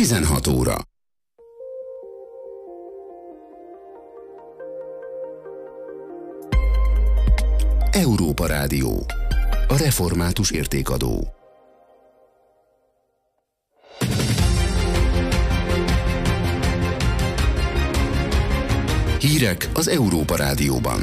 16 óra. Európa Rádió. A református értékadó. Hírek az Európa Rádióban.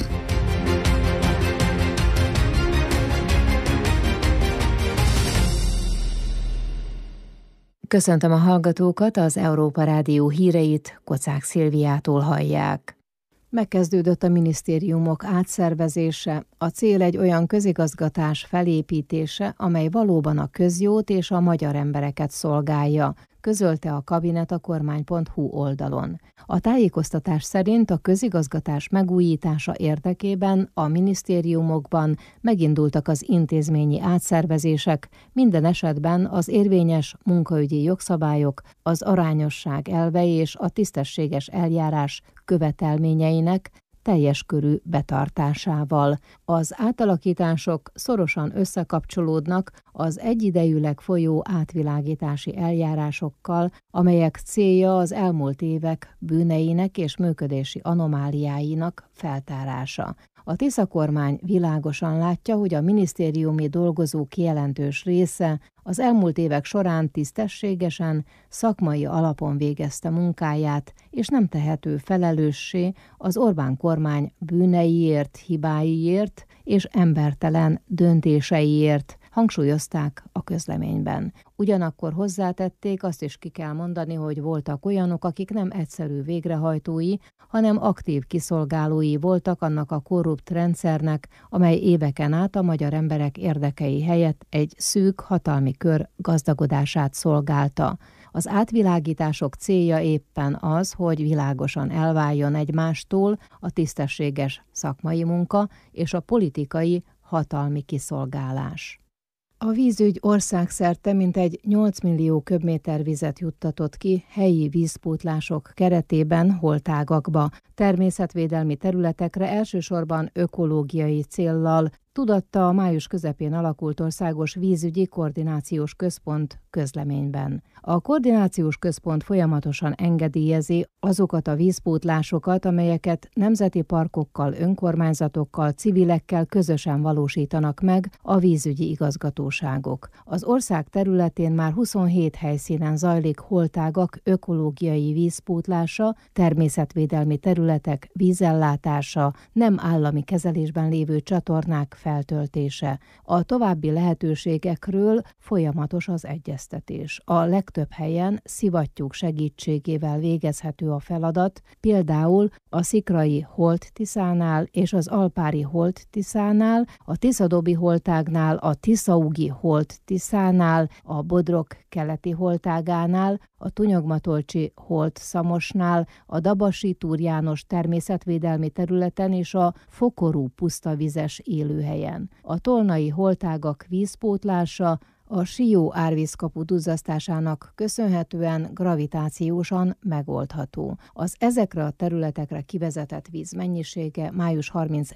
Köszöntöm a hallgatókat, az Európa Rádió híreit Kocák Szilviától hallják. Megkezdődött a minisztériumok átszervezése, a cél egy olyan közigazgatás felépítése, amely valóban a közjót és a magyar embereket szolgálja, közölte a kabinet a kormány.hu oldalon. A tájékoztatás szerint a közigazgatás megújítása érdekében a minisztériumokban megindultak az intézményi átszervezések, minden esetben az érvényes munkaügyi jogszabályok, az arányosság elve és a tisztességes eljárás követelményeinek teljes körű betartásával. Az átalakítások szorosan összekapcsolódnak az egyidejűleg folyó átvilágítási eljárásokkal, amelyek célja az elmúlt évek bűneinek és működési anomáliáinak feltárása. A Tisza kormány világosan látja, hogy a minisztériumi dolgozók jelentős része az elmúlt évek során tisztességesen, szakmai alapon végezte munkáját, és nem tehető felelőssé az Orbán kormány bűneiért, hibáiért és embertelen döntéseiért, hangsúlyozták a közleményben. Ugyanakkor hozzátették, azt is ki kell mondani, hogy voltak olyanok, akik nem egyszerű végrehajtói, hanem aktív kiszolgálói voltak annak a korrupt rendszernek, amely éveken át a magyar emberek érdekei helyett egy szűk hatalmi kör gazdagodását szolgálta. Az átvilágítások célja éppen az, hogy világosan elváljon egymástól a tisztességes szakmai munka és a politikai hatalmi kiszolgálás. A vízügy országszerte mintegy 8 millió köbméter vizet juttatott ki helyi vízpótlások keretében holtágakba, természetvédelmi területekre, elsősorban ökológiai céllal, tudatta a május közepén alakult Országos Vízügyi Koordinációs Központ közleményben. A Koordinációs Központ folyamatosan engedélyezi azokat a vízpótlásokat, amelyeket nemzeti parkokkal, önkormányzatokkal, civilekkel közösen valósítanak meg a vízügyi igazgatóságok. Az ország területén már 27 helyszínen zajlik holtágak ökológiai vízpótlása, természetvédelmi területek vízellátása, nem állami kezelésben lévő csatornák feltöltése. A további lehetőségekről folyamatos az egyeztetés. A legtöbb helyen szivattyúk segítségével végezhető a feladat, például a Szikrai Holt-Tiszánál és az Alpári Holt-Tiszánál, a Tiszadobi holtágnál, a Tiszaugi Holt-Tiszánál, a Bodrog keleti holtágánál, a Tunyogmatolcsi Holt-Szamosnál, a Dabasi Túr János természetvédelmi területen és a Fokorú pusztavizes élőhelyen. A tolnai holtágak vízpótlása a Sió árvízkapu duzzasztásának köszönhetően gravitációsan megoldható. Az ezekre a területekre kivezetett víz mennyisége május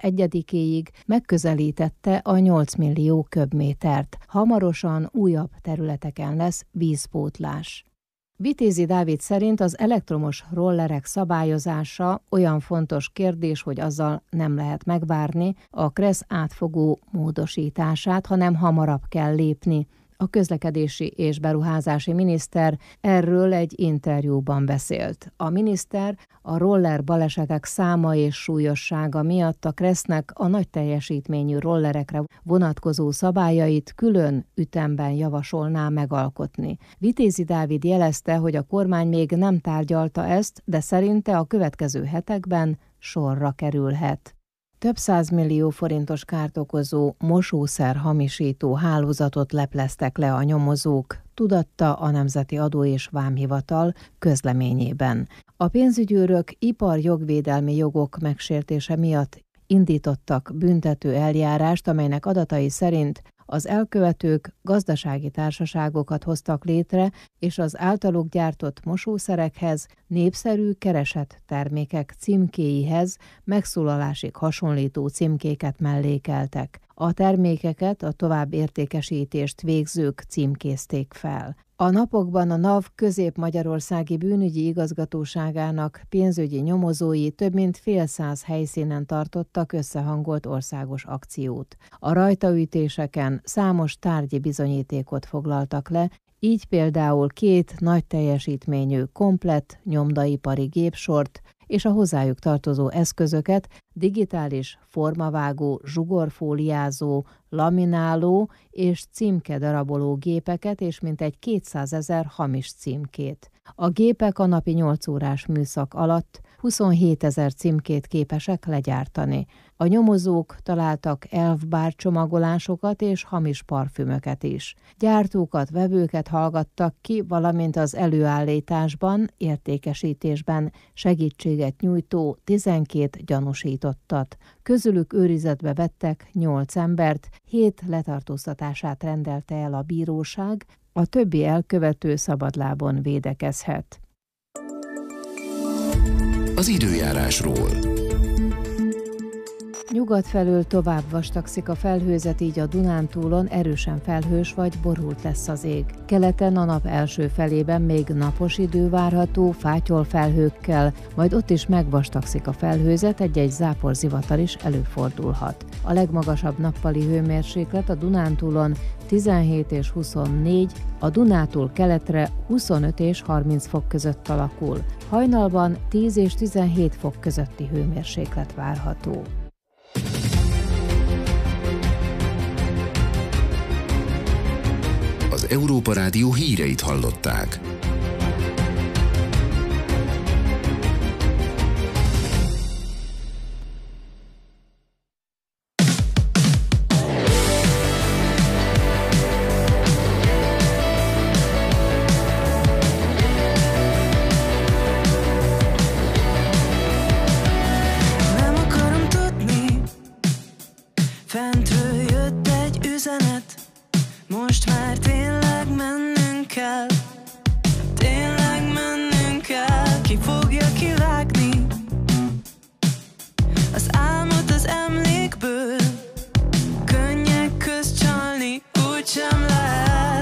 31-éig megközelítette a 8 millió köbmétert. Hamarosan újabb területeken lesz vízpótlás. Vitézi Dávid szerint az elektromos rollerek szabályozása olyan fontos kérdés, hogy azzal nem lehet megvárni a KRESZ átfogó módosítását, hanem hamarabb kell lépni. A közlekedési és beruházási miniszter erről egy interjúban beszélt. A miniszter a roller balesetek száma és súlyossága miatt a KRESZ-nek a nagy teljesítményű rollerekre vonatkozó szabályait külön ütemben javasolná megalkotni. Vitézi Dávid jelezte, hogy a kormány még nem tárgyalta ezt, de szerinte a következő hetekben sorra kerülhet. Több 100 millió forintos kárt okozó mosószer hamisító hálózatot lepleztek le a nyomozók, tudatta a Nemzeti Adó és Vámhivatal közleményében. A pénzügyőrök iparjogvédelmi jogok megsértése miatt indítottak büntető eljárást, amelynek adatai szerint az elkövetők gazdasági társaságokat hoztak létre, és az általuk gyártott mosószerekhez, népszerű keresett termékek címkéihez megszólalásig hasonlító címkéket mellékeltek. A termékeket a tovább értékesítést végzők címkézték fel. A napokban a NAV Közép-Magyarországi Bűnügyi Igazgatóságának pénzügyi nyomozói több mint fél száz helyszínen tartottak összehangolt országos akciót. A rajtaütéseken számos tárgyi bizonyítékot foglaltak le, így például 2 nagy teljesítményű komplett nyomdaipari gépsort és a hozzájuk tartozó eszközöket, digitális formavágó, zsugorfóliázó, lamináló és címkedaraboló gépeket és mintegy 200 000 hamis címkét. A gépek a napi 8 órás műszak alatt 27 000 címkét képesek legyártani. A nyomozók találtak elfbár csomagolásokat és hamis parfümöket is. Gyártókat, vevőket hallgattak ki, valamint az előállításban, értékesítésben segítséget nyújtó 12 gyanúsítottat. Közülük őrizetbe vettek 8 embert, 7 letartóztatását rendelte el a bíróság, a többi elkövető szabadlábon védekezhet. Az időjárásról. Nyugat felől tovább vastagszik a felhőzet, így a Dunántúlon erősen felhős vagy borult lesz az ég. Keleten a nap első felében még napos idő várható, fátyol felhőkkel, majd ott is megvastagszik a felhőzet, egy-egy záporzivatar is előfordulhat. A legmagasabb nappali hőmérséklet a Dunántúlon 17 és 24, a Dunától keletre 25 és 30 fok között alakul. Hajnalban 10 és 17 fok közötti hőmérséklet várható. Az Európa Rádió híreit hallották. Fentről jött egy üzenet, most már tényleg mennünk kell. Tényleg mennünk kell. Ki fogja kivágni az álmot az emlékből? Könnyek közt csalni úgysem lehet.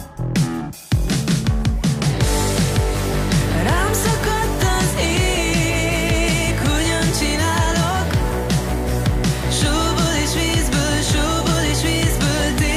Rám szakadt az ég, hogyan csinálok? Sóból és vízből, sóból és vízből.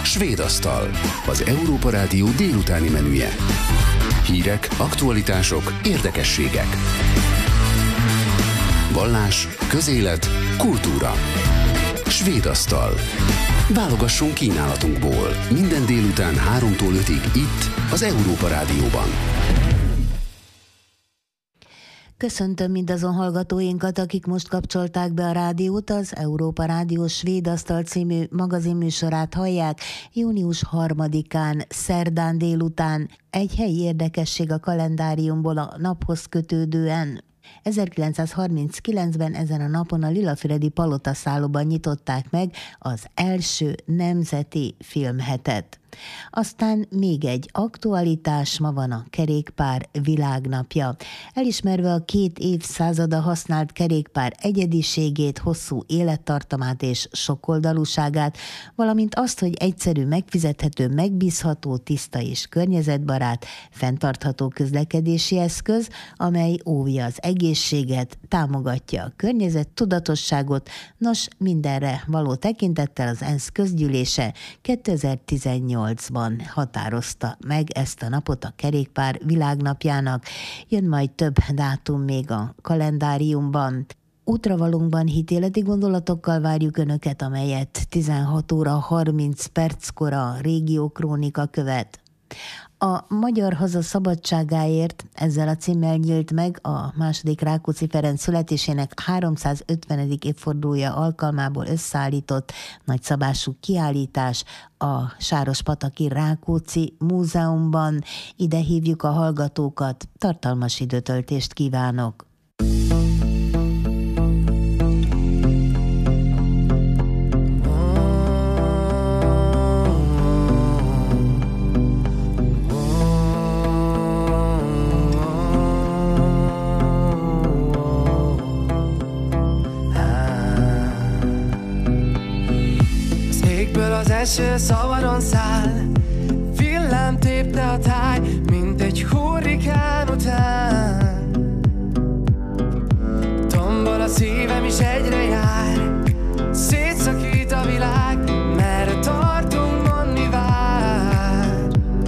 Svédasztal, az Európa Rádió délutáni menüje. Hírek, aktualitások, érdekességek. Vallás, közélet, kultúra. Svédasztal. Válogassunk kínálatunkból. Minden délután 3-tól 5-ig itt, az Európa Rádióban. Köszöntöm mindazon hallgatóinkat, akik most kapcsolták be a rádiót, az Európa Rádió Svédasztal című magazinműsorát hallják június 3-án, szerdán délután. Egy helyi érdekesség a kalendáriumból a naphoz kötődően. 1939-ben ezen a napon a Lillafüredi Palotaszállóban nyitották meg az első nemzeti filmhetet. Aztán még egy aktualitás, ma van a kerékpár világnapja. Elismerve a 2 évszázada használt kerékpár egyediségét, hosszú élettartamát és sokoldalúságát, valamint azt, hogy egyszerű, megfizethető, megbízható, tiszta és környezetbarát, fenntartható közlekedési eszköz, amely óvja az egészséget, támogatja a környezettudatosságot, nos, mindenre való tekintettel az ENSZ közgyűlése 2018-ban határozta meg ezt a napot a kerékpár világnapjának. Jön majd több dátum még a kalendáriumban. Útravalónkban hitéleti gondolatokkal várjuk Önöket, amelyet 16 óra 30 perckor a Régiókrónika követ. A Magyar Haza szabadságáért ezzel a címmel nyílt meg a második Rákóczi Ferenc születésének 350. évfordulója alkalmából összeállított nagyszabású kiállítás a Sárospataki Rákóczi Múzeumban. Ide hívjuk a hallgatókat, tartalmas időtöltést kívánok! Az eső szabadon száll, villám tépte a táj, mint egy hurrikán után. Tombol a szívem is egyre jár, szétszakít a világ, merre tartunk, mondni vár.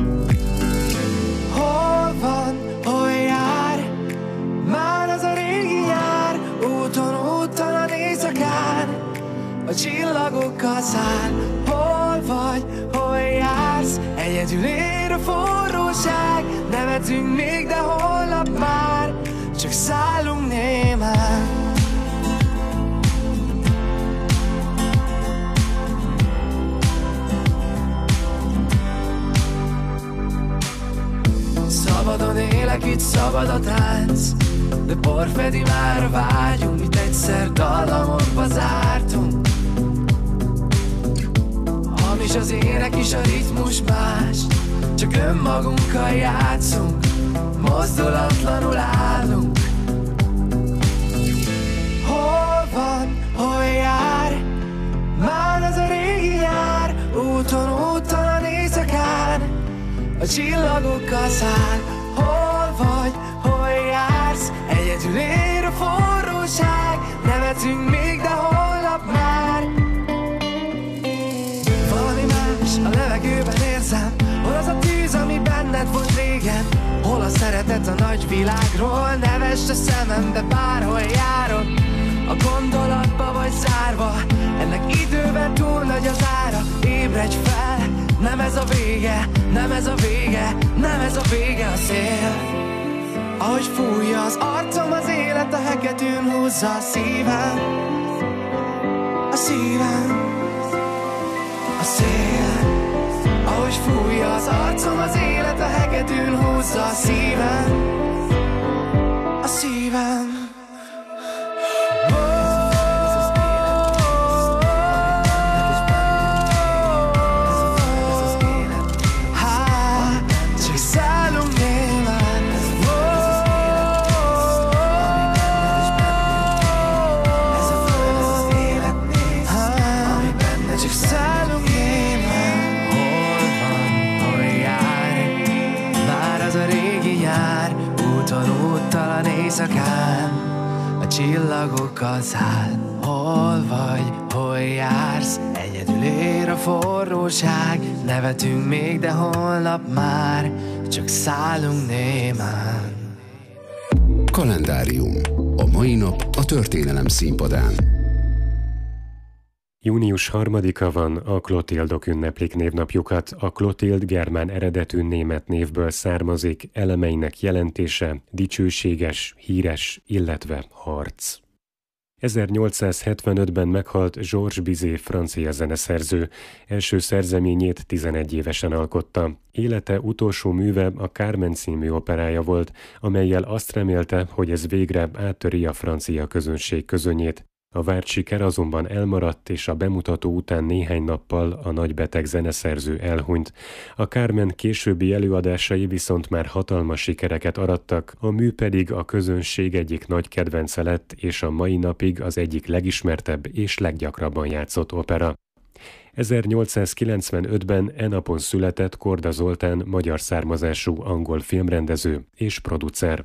Hol van, hol jár, már az a régi nyár, úton éjszakán, a csillagokkal száll. Hol vagy, hol jársz, egyedül ér a forróság, nevetünk még, de holnap már csak szállunk némán. Szabadon élek, itt szabad a tánc, de bor fedi már a vágyunk, itt egyszer dallamokba zártunk. És az ének is, a ritmus más, csak önmagunkkal játszunk, mozdulatlanul állunk. Hol van, hol jár, már az a régi nyár, úton éjszakán, a csillagokkal száll. Hol vagy, hol jársz, egyedül ér a forróság, nevetünk még, de holnap már. A levegőben érzem, hol az a tűz, ami benned volt régen, hol a szeretet a nagy világról, ne vesd a szemembe bárhol járok, a gondolatba vagy zárva, ennek időben túl nagy az ára. Ébredj fel, nem ez a vége, nem ez a vége, nem ez a vége a szél. Ahogy fújja az arcom az élet, a hegedűn húzza a szívem, a szívem, a szél. Ahogy fújja az arcom az élet, a hegedűn húzza a szívem, a szívem. Csak szállunk némán. Csak szállunk némán. Úttalan éjszakán, a csillagokkal száll. Hol vagy, hol jársz, egyedül egyedül ér a forróság. Nevetünk még, de holnap már csak szállunk némán. Kalendárium. A mai nap a történelem színpadán. Június 3-a van, a Klotildok ünneplik névnapjukat. A Klotild germán eredetű német névből származik, elemeinek jelentése dicsőséges, híres, illetve harc. 1875-ben meghalt Georges Bizet francia zeneszerző. Első szerzeményét 11 évesen alkotta. Élete utolsó műve a Carmen című operája volt, amellyel azt remélte, hogy ez végre áttöri a francia közönség közönyét. A várt siker azonban elmaradt, és a bemutató után néhány nappal a nagybeteg zeneszerző elhunyt. A Carmen későbbi előadásai viszont már hatalmas sikereket arattak, a mű pedig a közönség egyik nagy kedvence lett, és a mai napig az egyik legismertebb és leggyakrabban játszott opera. 1895-ben e napon született Korda Zoltán magyar származású angol filmrendező és producer.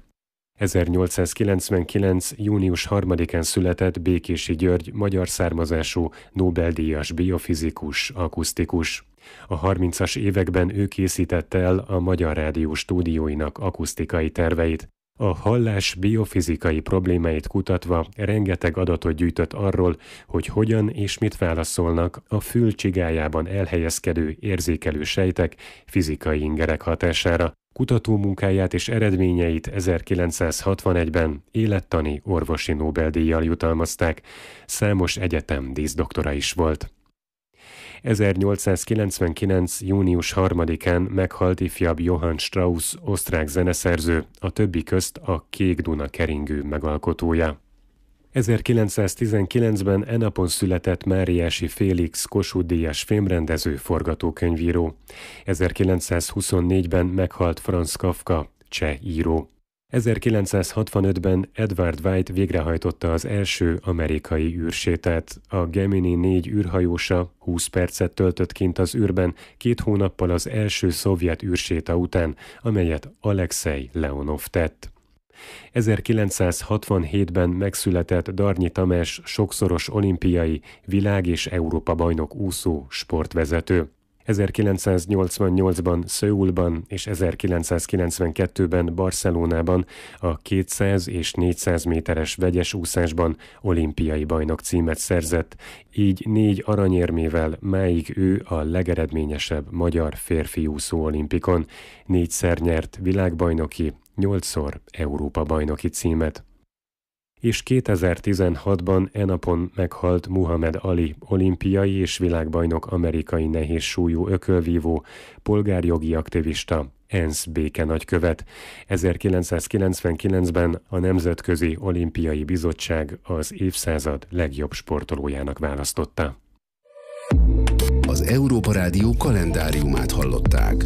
1899. június 3-án született Békési György magyar származású Nobel-díjas biofizikus, akusztikus. A 30-as években ő készítette el a Magyar Rádió stúdióinak akusztikai terveit. A hallás biofizikai problémáit kutatva rengeteg adatot gyűjtött arról, hogy hogyan és mit válaszolnak a fül csigájában elhelyezkedő érzékelő sejtek fizikai ingerek hatására. Kutatómunkáját és eredményeit 1961-ben élettani orvosi Nobel-díjjal jutalmazták, számos egyetem díszdoktora is volt. 1899. június 3-án meghalt ifjabb Johann Strauss, osztrák zeneszerző, a többi közt a Kék Duna keringő megalkotója. 1919-ben e napon született Máriási Félix Kossuth-díjas filmrendező, forgatókönyvíró. 1924-ben meghalt Franz Kafka, cseh író. 1965-ben Edward White végrehajtotta az első amerikai űrsétát. A Gemini 4 űrhajósa 20 percet töltött kint az űrben, 2 hónappal az első szovjet űrséta után, amelyet Alekszej Leonov tett. 1967-ben megszületett Darnyi Tamás, sokszoros olimpiai, világ- és Európa-bajnok úszó, sportvezető. 1988-ban Szöulban és 1992-ben Barcelonában a 200 és 400 méteres vegyes úszásban olimpiai bajnok címet szerzett, így 4 aranyérmével máig ő a legeredményesebb magyar férfi úszó olimpikon, 4-szer nyert világbajnoki, 8-szor Európa-bajnoki címet. És 2016-ban e napon meghalt Muhammad Ali, olimpiai és világbajnok, amerikai nehézsúlyú ökölvívó, polgárjogi aktivista, ENSZ békenagykövet. 1999-ben a Nemzetközi Olimpiai Bizottság az évszázad legjobb sportolójának választotta. Az Európa Rádió kalendáriumát hallották.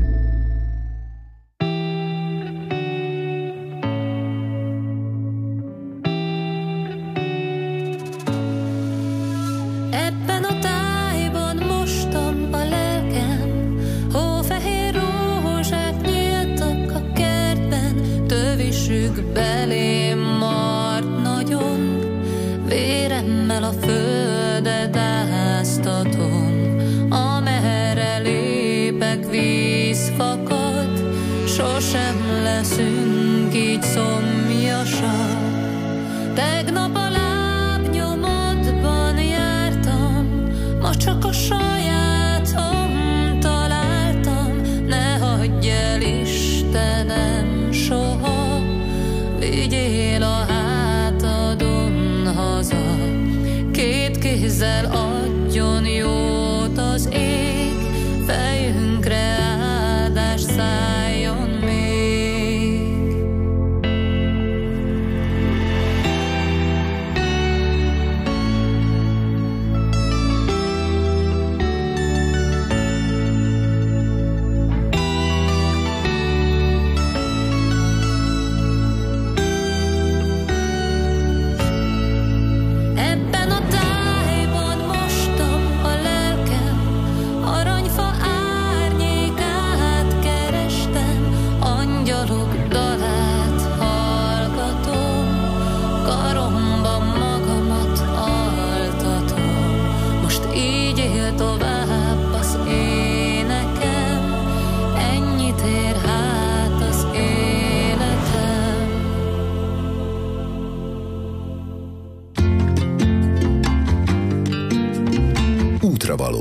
Belém mart nagyon, véremmel a földet áztatom, amerre lépek víz fakad, sosem leszünk így szomjasak. Tegnap a lábnyomodban jártam, ma csak a sajátom találtam, ne hagyj el Istenem soha. Vigyél a hátadon haza, 2 kézzel adjon jót az ég, fejünkre áldás szálljon még. Ebben a tájban Útravaló.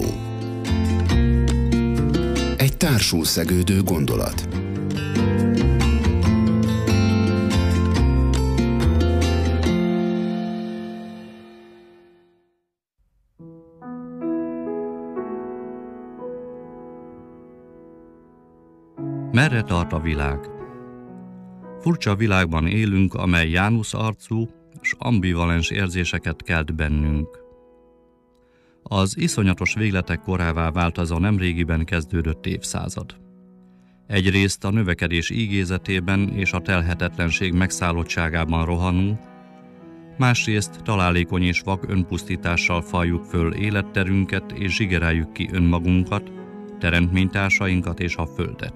Egy társul szegődő gondolat. Merre tart a világ? Furcsa világban élünk, amely Jánusz arcú és ambivalens érzéseket kelt bennünk. Az iszonyatos végletek korává vált az a nemrégiben kezdődött évszázad. Egyrészt a növekedés ígézetében és a telhetetlenség megszállottságában rohanunk, másrészt találékony és vak önpusztítással fajjuk föl életterünket és zsigereljük ki önmagunkat, teremtménytársainkat és a földet.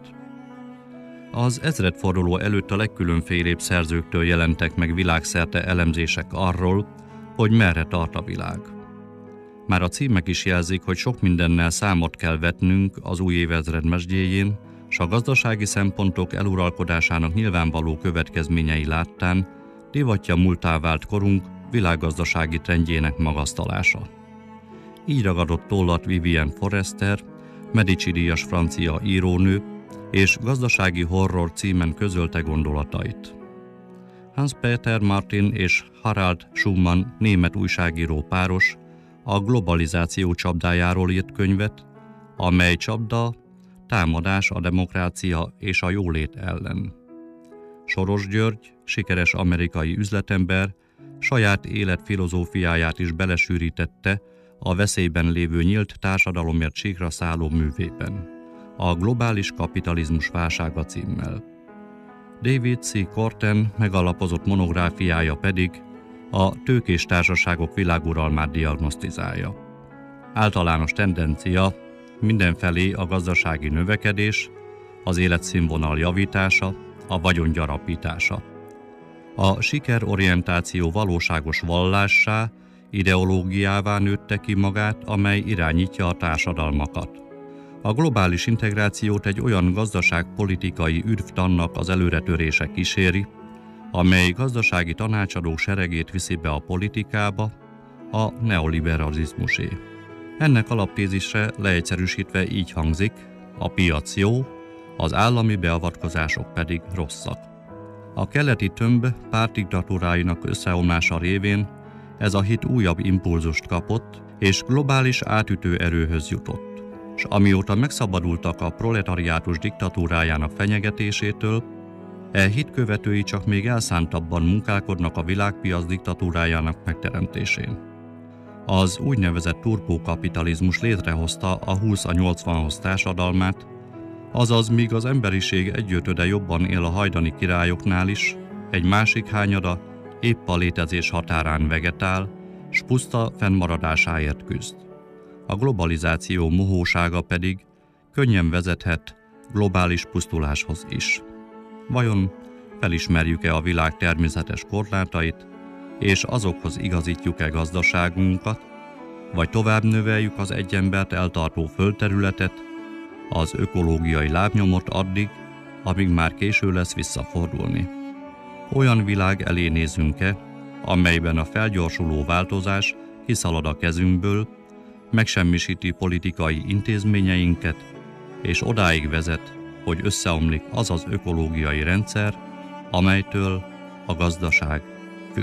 Az ezredforduló előtt a legkülönfélébb szerzőktől jelentek meg világszerte elemzések arról, hogy merre tart a világ. Már a címek is jelzik, hogy sok mindennel számot kell vetnünk az új évezred mesdjéjén, s a gazdasági szempontok eluralkodásának nyilvánvaló következményei láttán divatja múlttá vált korunk világgazdasági trendjének magasztalása. Így ragadott tollat Vivienne Forrester, Medici-díjas francia írónő, és Gazdasági horror címen közölte gondolatait. Hans-Peter Martin és Harald Schumann német újságíró páros a globalizáció csapdájáról írt könyvet, amely csapda támadás a demokrácia és a jólét ellen. Soros György, sikeres amerikai üzletember, saját életfilozófiáját is belesűrítette a veszélyben lévő nyílt társadalomért síkra szálló művében, a Globális kapitalizmus válsága címmel. David C. Korten megalapozott monográfiája pedig a tőkés társaságok világuralmát diagnosztizálja. Általános tendencia mindenfelé a gazdasági növekedés, az életszínvonal javítása, a vagyon gyarapítása. A sikerorientáció valóságos vallássá, ideológiává nőtte ki magát, amely irányítja a társadalmakat. A globális integrációt egy olyan gazdaságpolitikai ürvtannak az előretörése kíséri, amely gazdasági tanácsadók seregét viszi be a politikába, a neoliberalizmusé. Ennek alaptézise leegyszerűsítve így hangzik: a piac jó, az állami beavatkozások pedig rosszak. A keleti tömb pártdiktatúráinak összeomlása révén ez a hit újabb impulzust kapott, és globális átütő erőhöz jutott. S amióta megszabadultak a proletariátus diktatúrájának fenyegetésétől, e hitkövetői csak még elszántabban munkálkodnak a világpiac diktatúrájának megteremtésén. Az úgynevezett turbokapitalizmus létrehozta a 20-80-hoz társadalmát, azaz míg az emberiség egyötöde jobban él a hajdani királyoknál is, egy másik hányada épp a létezés határán vegetál, s puszta fennmaradásáért küzd. A globalizáció mohósága pedig könnyen vezethet globális pusztuláshoz is. Vajon felismerjük-e a világ természetes korlátait, és azokhoz igazítjuk-e gazdaságunkat, vagy tovább növeljük az egy embert eltartó földterületet, az ökológiai lábnyomot addig, amíg már késő lesz visszafordulni? Olyan világ elé nézünk-e, amelyben a felgyorsuló változás kiszalad a kezünkből, megsemmisíti politikai intézményeinket, és odáig vezet, hogy összeomlik az az ökológiai rendszer, amelytől a gazdaság függ.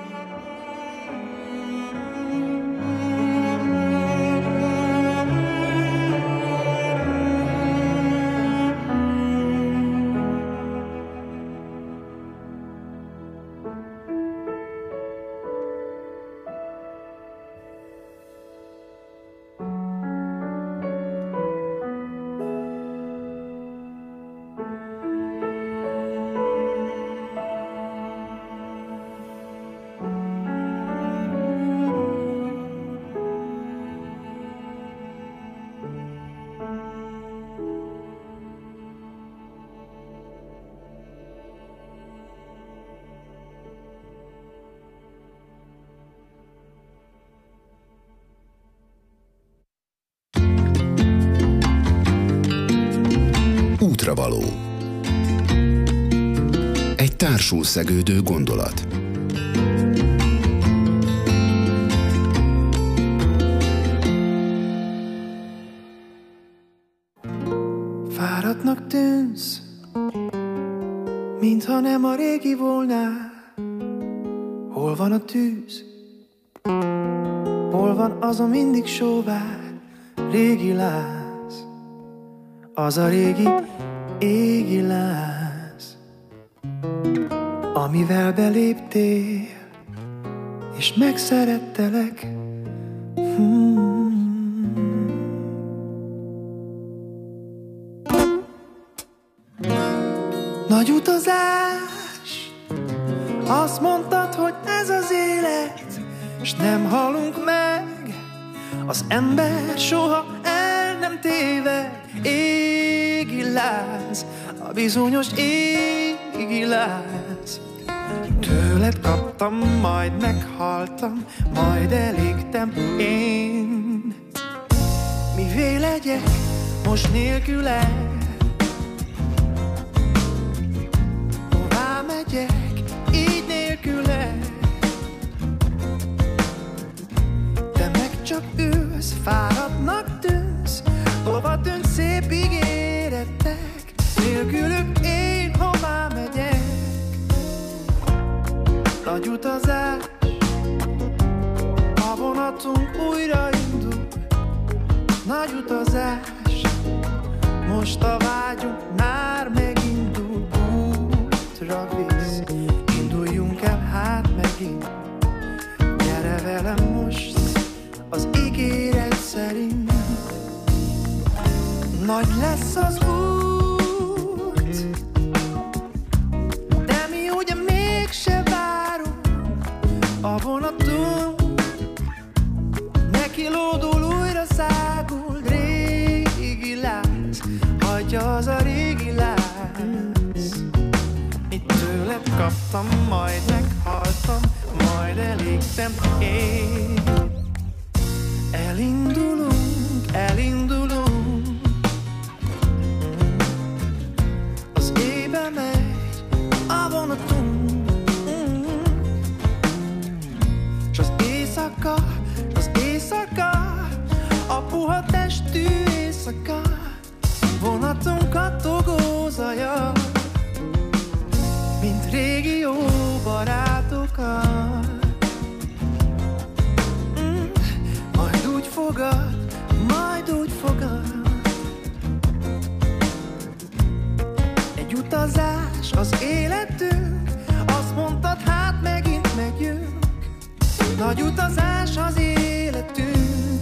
Útravaló. Egy társul szegődő gondolat. tűnsz, mintha nem a régi volnál. Hol van a tűz? Hol van az a mindig sóvár régi láz? Az a régi égi láz, amivel beléptél, és megszerettelek. Nagy utazás, azt mondtad, hogy ez az élet, és nem halunk meg, az ember soha el nem téved. Égi láz, a bizonyos égi láz. Tőled kaptam, majd meghaltam, majd elégtem én. Mivé legyek most nélküle? Hová megyek így nélküle? Te meg csak ülsz, fáradtnak tűnsz, hova tűnt szép ígéretek? Nélkülük én hová megyek? Nagy utazás, a vonatunk újraindul. Nagy utazás, most a vágyunk már megindul. Útra visz, induljunk el hát megint. Gyere velem most az ígéret szerint. Nagy lesz az út, de mi ugye mégse várunk. A vonatunk neki lódul, újra szágul. Régi láz, hagyja az a régi láz. Itt tőled kaptam, majd meghaltam, majd elégtem én. Elindulunk, elindulunk, az éjbe megy a vonatunk, s az éjszaka, a puha testű éjszaka, vonatunk kattogó zaja, mint régi jó barátokat. Majd úgy fogad, egy utazás az életünk, azt mondtad, hát megint megyünk. Nagy utazás az életünk.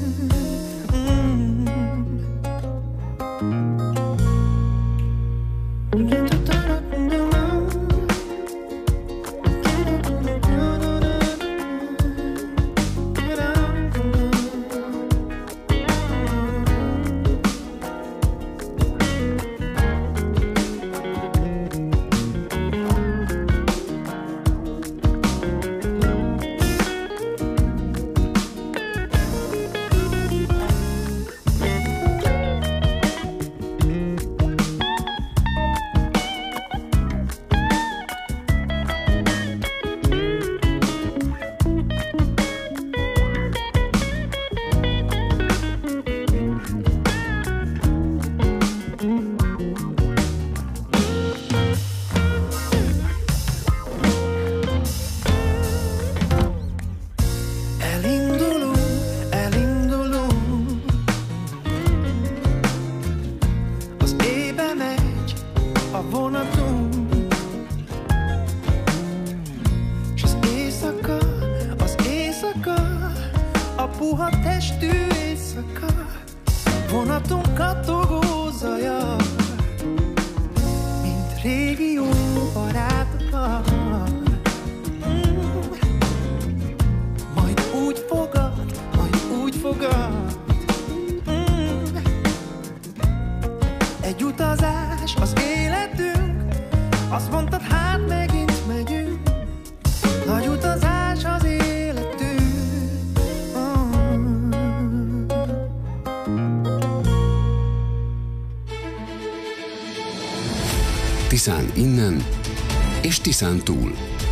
Tiszán innen és Tiszán túl.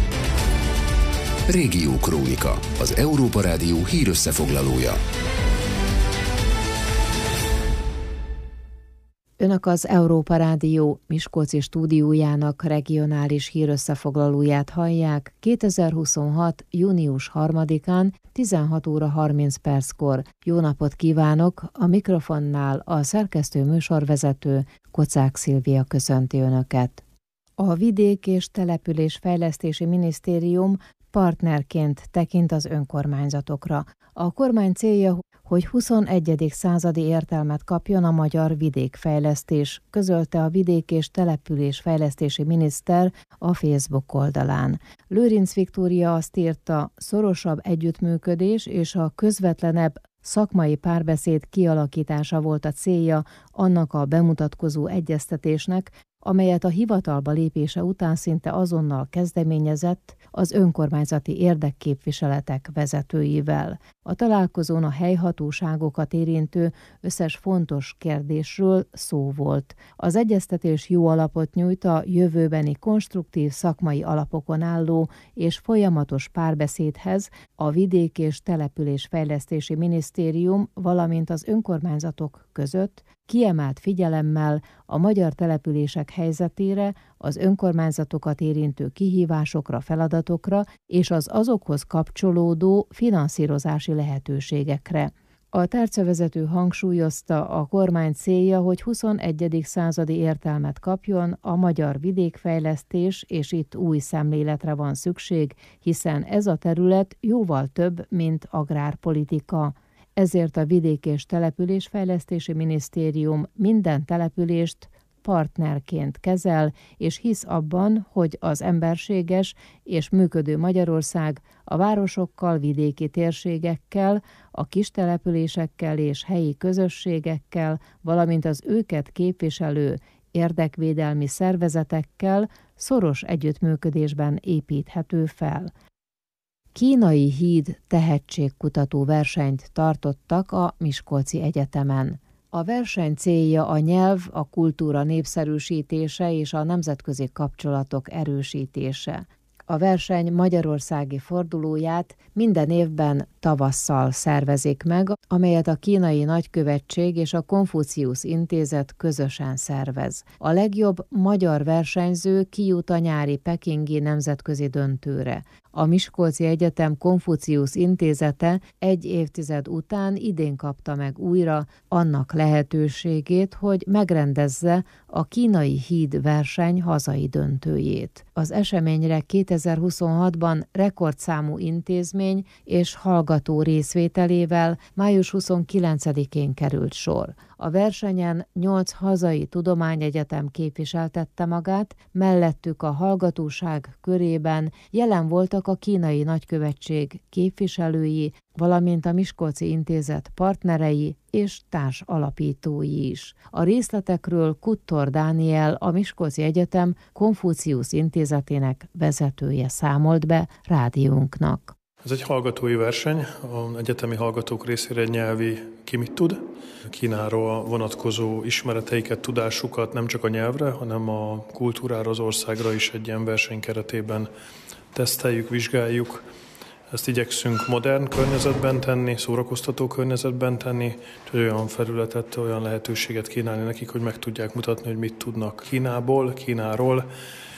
Régió Krónika, az Európa Rádió hírösszefoglalója. Önök az Európa Rádió Miskolci stúdiójának regionális hírösszefoglalóját hallják 2026. június 3-án 16 óra 30 perckor. Jó napot kívánok! A mikrofonnál a szerkesztő műsorvezető Kocák Szilvia köszönti Önöket. A Vidék- és Településfejlesztési Minisztérium partnerként tekint az önkormányzatokra. A kormány célja, hogy 21. századi értelmet kapjon a magyar vidékfejlesztés, közölte a Vidék- és Településfejlesztési miniszter a Facebook oldalán. Lőrinc Viktória azt írta, szorosabb együttműködés és a közvetlenebb szakmai párbeszéd kialakítása volt a célja annak a bemutatkozó egyeztetésnek, amelyet a hivatalba lépése után szinte azonnal kezdeményezett az önkormányzati érdekképviseletek vezetőivel. A találkozón a helyhatóságokat érintő összes fontos kérdésről szó volt. Az egyeztetés jó alapot nyújt a jövőbeni konstruktív szakmai alapokon álló és folyamatos párbeszédhez a Vidék- és Településfejlesztési Minisztérium, valamint az önkormányzatok között, kiemelt figyelemmel a magyar települések helyzetére, az önkormányzatokat érintő kihívásokra, feladatokra és az azokhoz kapcsolódó finanszírozási lehetőségekre. A tárcavezető hangsúlyozta, a kormány célja, hogy 21. századi értelmet kapjon a magyar vidékfejlesztés, és itt új szemléletre van szükség, hiszen ez a terület jóval több, mint agrárpolitika. Ezért a Vidék- és Településfejlesztési Minisztérium minden települést partnerként kezel, és hisz abban, hogy az emberséges és működő Magyarország a városokkal, vidéki térségekkel, a kis településekkel és helyi közösségekkel, valamint az őket képviselő érdekvédelmi szervezetekkel szoros együttműködésben építhető fel. Kínai híd tehetségkutató versenyt tartottak a Miskolci Egyetemen. A verseny célja a nyelv, a kultúra népszerűsítése és a nemzetközi kapcsolatok erősítése. A verseny magyarországi fordulóját minden évben tavasszal szervezik meg, amelyet a Kínai Nagykövetség és a Konfuciusz Intézet közösen szervez. A legjobb magyar versenyző kijut a nyári pekingi nemzetközi döntőre. A Miskolci Egyetem Konfuciusz Intézete egy évtized után idén kapta meg újra annak lehetőségét, hogy megrendezze a Kínai Híd verseny hazai döntőjét. Az eseményre 2026-ban rekordszámú intézmény és hallgató részvételével május 29-én került sor. A versenyen 8 hazai tudományegyetem képviseltette magát, mellettük a hallgatóság körében jelen voltak a Kínai Nagykövetség képviselői, valamint a Miskolci Intézet partnerei és társalapítói is. A részletekről Kuttor Dániel, a Miskolci Egyetem Konfuciusz Intézetének vezetője számolt be rádiónknak. Ez egy hallgatói verseny, az egyetemi hallgatók részére egy nyelvi ki mit tud. Kínáról vonatkozó ismereteiket, tudásukat nem csak a nyelvre, hanem a kultúrára, az országra is egy ilyen verseny keretében teszteljük, vizsgáljuk. Ezt igyekszünk modern környezetben tenni, szórakoztató környezetben tenni, hogy olyan felületet, olyan lehetőséget kínálni nekik, hogy meg tudják mutatni, hogy mit tudnak Kínából, Kínáról,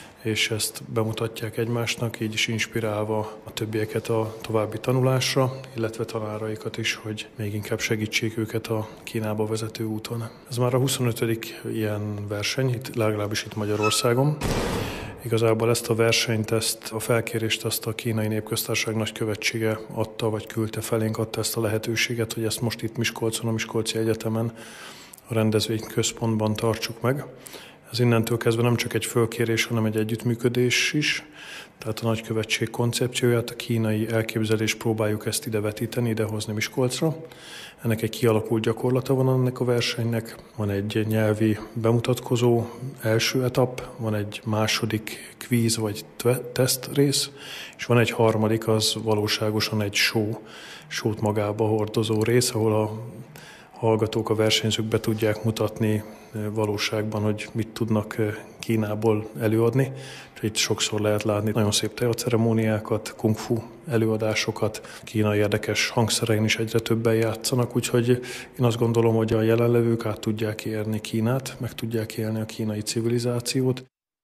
és ezt bemutatják egymásnak, így is inspirálva a többieket a további tanulásra, illetve tanáraikat is, hogy még inkább segítsék őket a Kínába vezető úton. Ez már a 25. ilyen verseny, legalábbis itt Magyarországon. Igazából ezt a versenyt, a felkérést azt a Kínai Népköztársaság Nagykövetsége adta, vagy küldte felénk, adta ezt a lehetőséget, hogy ezt most itt Miskolcon, a Miskolci Egyetemen, a rendezvényközpontban tartsuk meg. Ez innentől kezdve nem csak egy fölkérés, hanem egy együttműködés is. Tehát a nagykövetség koncepcióját, a kínai elképzelést próbáljuk ezt ide vetíteni, idehozni Miskolcra. Ennek egy kialakult gyakorlata van ennek a versenynek. Van egy nyelvi bemutatkozó első etap, van egy második kvíz vagy teszt rész, és van egy harmadik, az valóságosan egy show-t magába hordozó rész, ahol a hallgatók, a versenyzők be tudják mutatni valóságban, hogy mit tudnak Kínából előadni. Itt sokszor lehet látni nagyon szép teaceremóniákat, kung-fu előadásokat, kínai érdekes hangszerein is egyre többen játszanak, úgyhogy én azt gondolom, hogy a jelenlevők át tudják érni Kínát, meg tudják élni a kínai civilizációt.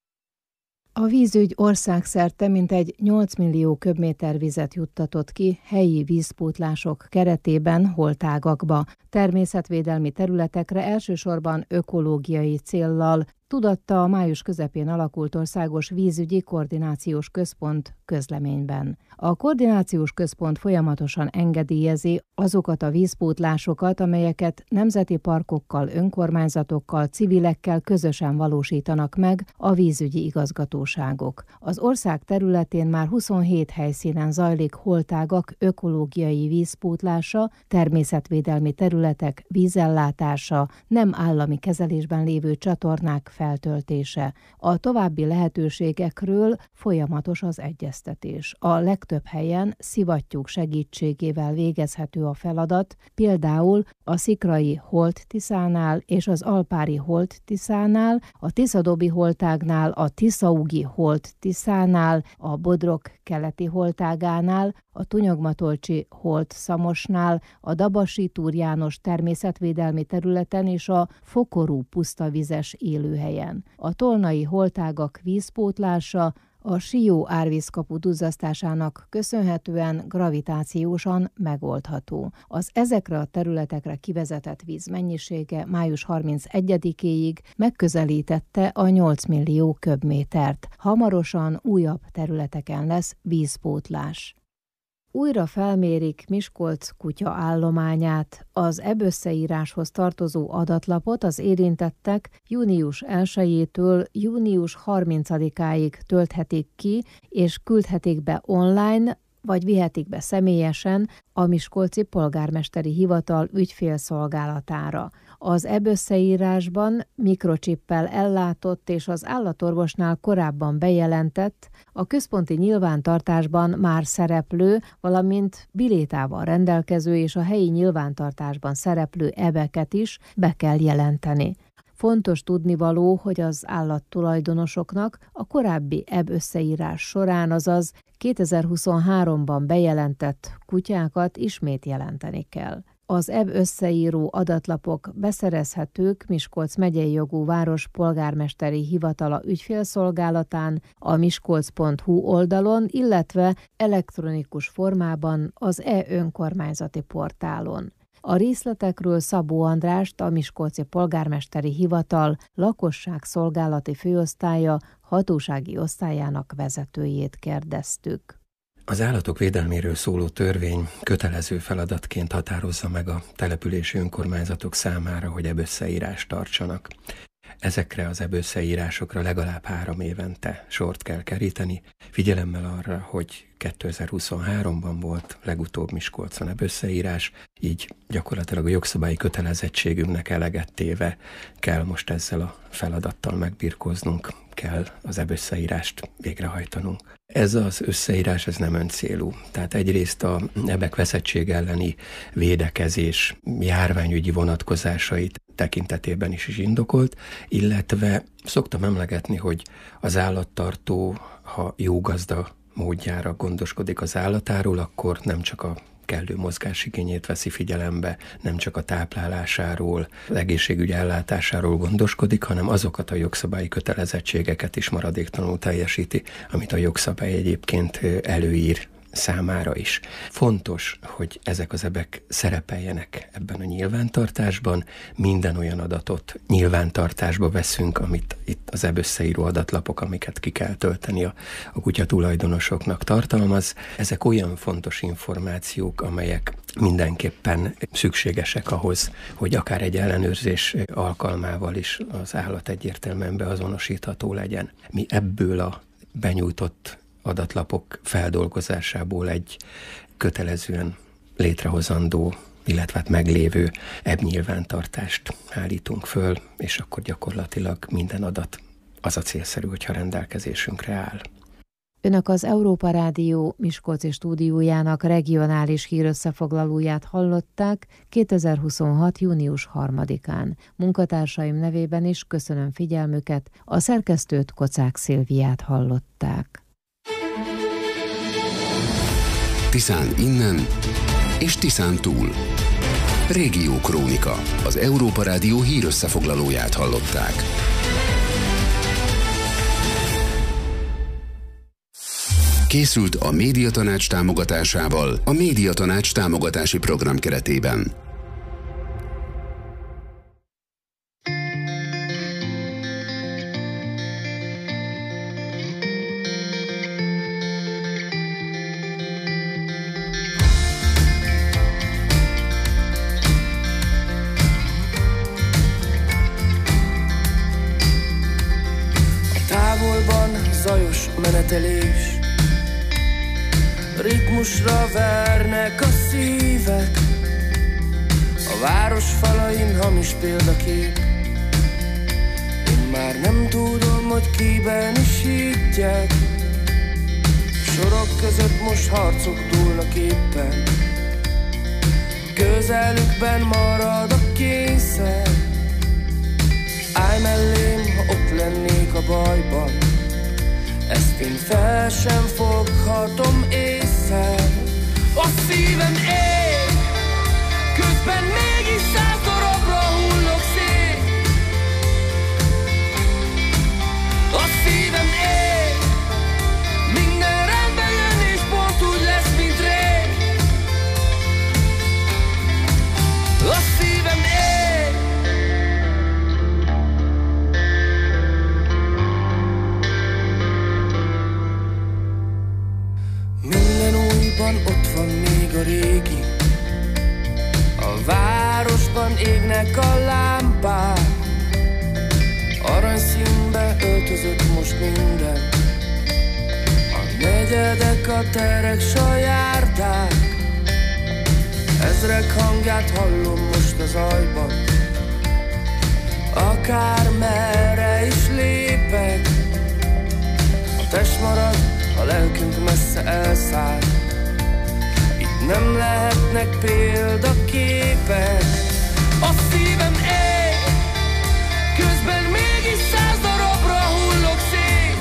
A vízügy országszerte mintegy 8 millió köbméter vizet juttatott ki helyi vízpótlások keretében holtágakba, természetvédelmi területekre, elsősorban ökológiai céllal, tudatta a május közepén alakult Országos Vízügyi Koordinációs Központ közleményben. A Koordinációs Központ folyamatosan engedélyezi azokat a vízpótlásokat, amelyeket nemzeti parkokkal, önkormányzatokkal, civilekkel közösen valósítanak meg a vízügyi igazgatóságok. Az ország területén már 27 helyszínen zajlik holtágak ökológiai vízpótlása, természetvédelmi területek vízellátása, nem állami kezelésben lévő csatornák feltöltése. A további lehetőségekről folyamatos az egyeztetés. A legtöbb helyen szivattyúk segítségével végezhető a feladat, például a Szikrai Holt-Tiszánál és az Alpári Holt-Tiszánál, a Tiszadobi holtágnál, a Tiszaugi Holt-Tiszánál, a Bodrog keleti holtágánál, a Tunyogmatolcsi Holt-Szamosnál, a Dabasi Túr János természetvédelmi területen és a Fokorú pusztavizes élőhelyen. A tolnai holtágak vízpótlása a Sió árvízkapu duzzasztásának köszönhetően gravitációsan megoldható. Az ezekre a területekre kivezetett víz mennyisége május 31-éig megközelítette a 8 millió köbmétert. Hamarosan újabb területeken lesz vízpótlás. Újra felmérik Miskolc kutya állományát. Az összeíráshoz tartozó adatlapot az érintettek június 1-től június 30-áig tölthetik ki, és küldhetik be online, vagy vihetik be személyesen a Miskolci Polgármesteri Hivatal ügyfélszolgálatára. Az összeírásban mikrocsippel ellátott és az állatorvosnál korábban bejelentett, a központi nyilvántartásban már szereplő, valamint bilétával rendelkező és a helyi nyilvántartásban szereplő ebeket is be kell jelenteni. Fontos tudnivaló, hogy az állattulajdonosoknak a korábbi összeírás során, azaz 2023-ban bejelentett kutyákat ismét jelenteni kell. Az összeíró adatlapok beszerezhetők Miskolc megyei jogú város polgármesteri hivatala ügyfélszolgálatán, a miskolc.hu oldalon, illetve elektronikus formában az önkormányzati portálon. A részletekről Szabó Andrást, a Miskolci Polgármesteri Hivatal lakosságszolgálati főosztálya hatósági osztályának vezetőjét kérdeztük. Az állatok védelméről szóló törvény kötelező feladatként határozza meg a települési önkormányzatok számára, hogy összeírást tartsanak. Ezekre az összeírásokra legalább 3 évente sort kell keríteni, figyelemmel arra, hogy 2023-ban volt legutóbb Miskolcon összeírás, így gyakorlatilag a jogszabályi kötelezettségünknek eleget téve kell most ezzel a feladattal megbirkóznunk, kell az összeírást végrehajtanunk. Ez az összeírás, ez nem öncélú. Tehát egyrészt a ebek veszettség elleni védekezés járványügyi vonatkozásait tekintetében is indokolt, illetve szoktam emlegetni, hogy az állattartó, ha jó gazda módjára gondoskodik az állatáról, akkor nem csak a kellő mozgásigényét veszi figyelembe, nem csak a táplálásáról, az egészségügy ellátásáról gondoskodik, hanem azokat a jogszabályi kötelezettségeket is maradéktalanul teljesíti, amit a jogszabály egyébként előír számára is. Fontos, hogy ezek az ebek szerepeljenek ebben a nyilvántartásban, minden olyan adatot nyilvántartásba veszünk, amit itt az összeíró adatlapok, amiket ki kell tölteni a kutya tulajdonosoknak tartalmaz. Ezek olyan fontos információk, amelyek mindenképpen szükségesek ahhoz, hogy akár egy ellenőrzés alkalmával is az állat egyértelműen beazonosítható legyen. Mi ebből a benyújtott adatlapok feldolgozásából egy kötelezően létrehozandó, illetve meglévő nyilvántartást állítunk föl, és akkor gyakorlatilag minden adat az a célszerű, hogyha rendelkezésünkre áll. Önök az Európa Rádió Miskolci stúdiójának regionális hírösszefoglalóját hallották 2026. június 3-án. Munkatársaim nevében is köszönöm figyelmüket, a szerkesztőt, Kocák Szilviát hallották. Tiszán innen és Tiszán túl. Régiókrónika, az Európa Rádió hírösszefoglalóját hallották. Készült a Médiatanács támogatásával a Médiatanács támogatási program keretében. A távolban zajos menetelés, ritmusra vernek a szívek, a város falain hamis példakép. Én már nem tudom, hogy kiben is higgyek, sorok között most harcok dúlnak éppen, közelükben marad a kényszer. Állj mellém, ha ott lennék a bajban, ezt én fel sem foghatom észre. A szívem ég, közben mégis 100 darabra hullok szét. A szívem ég, minden rendben jön és pont úgy lesz, mint rég. A szívem ég. Ott van még a régi, a városban égnek a lámpák, aranyszínbe öltözött most minden, a negyedek, a terek, s a járdák. Ezrek hangját hallom most az zajban, akár merre is lépek. A test marad, a lelkünk messze elszáll, nem lehetnek példaképek. A szívem ég, közben mégis 100 darabra hullok szét.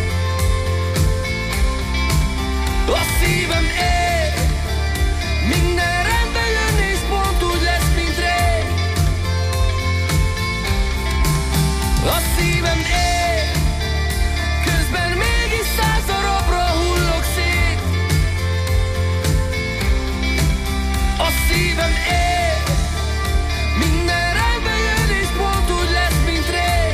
A szívem ég, minden rendben jön és pont úgy lesz, mint rég. A szívem ég, közben mégis 100 darabra hullok szét. A szívem él, minden rendben jön és pont úgy lesz, mint rég.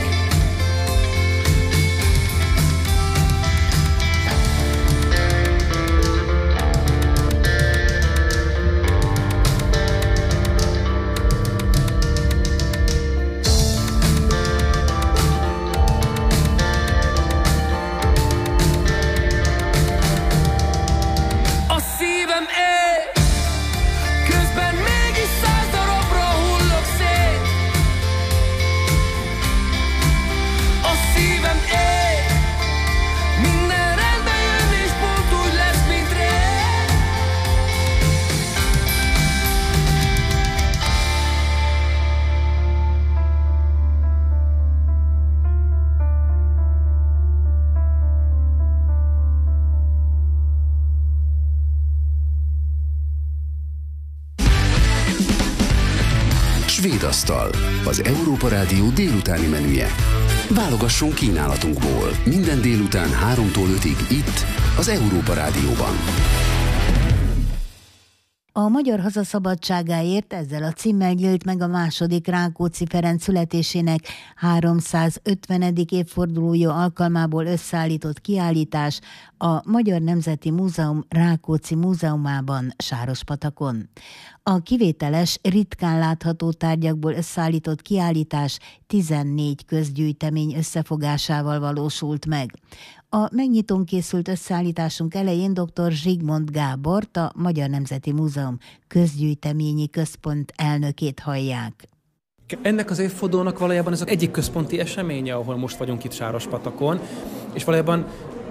A szívem él, közben mégis 100 darabra hullok szét. A szívem él, minden rendben jön és pont úgy lesz, mint rég. Svédasztal, az Európa Rádió délutáni menüje. Válogasson kínálatunkból minden délután 3-tól 5-ig itt, az Európa Rádióban. A Magyar Haza szabadságáért ezzel a címmel nyílt meg a második Rákóczi Ferenc születésének 350. évfordulója alkalmából összeállított kiállítás a Magyar Nemzeti Múzeum Rákóczi Múzeumában, Sárospatakon. A kivételes, ritkán látható tárgyakból összeállított kiállítás 14 közgyűjtemény összefogásával valósult meg. A megnyitón készült összeállításunk elején dr. Zsigmond Gábort, a Magyar Nemzeti Múzeum közgyűjteményi központ elnökét hallják. Ennek az évfordulónak valójában ez az egyik központi eseménye, ahol most vagyunk itt Sárospatakon, és valójában